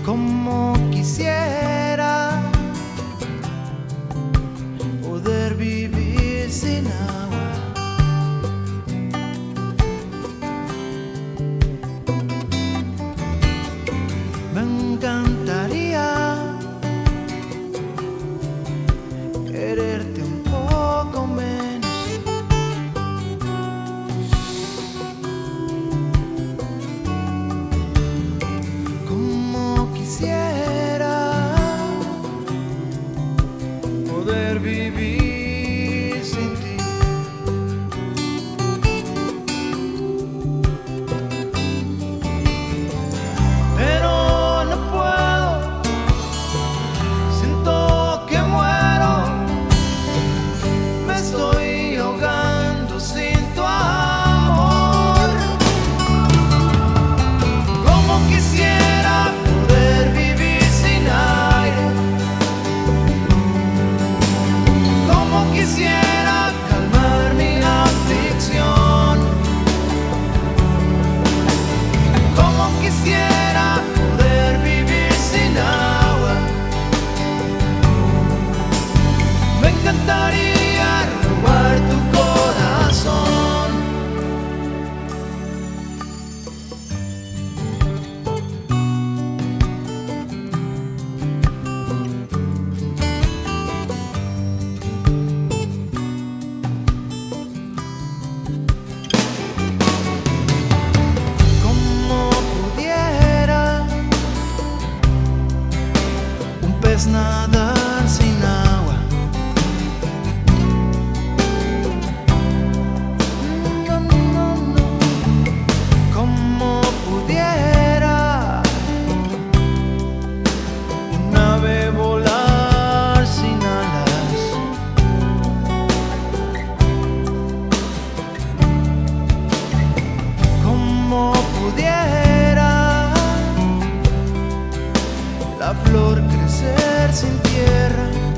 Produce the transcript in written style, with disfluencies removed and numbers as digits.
Como quisiera poder vivir sin agua. Me encantaría quererte un poco menos. Como quisiera poder vivir sin ti. Pero no puedo, siento que muero, me estoy ahogando sin tu amor. Como quisiera poder vivir sin aire, como quisiera calmar mi aflicción, como quisiera poder vivir sin agua. Me encantaría robar tu corazón. Como pudiera un pez nadar sin agua. No, no, no. Como pudiera un ave volar sin alas. Como pudiera la flor crecer sin tierra.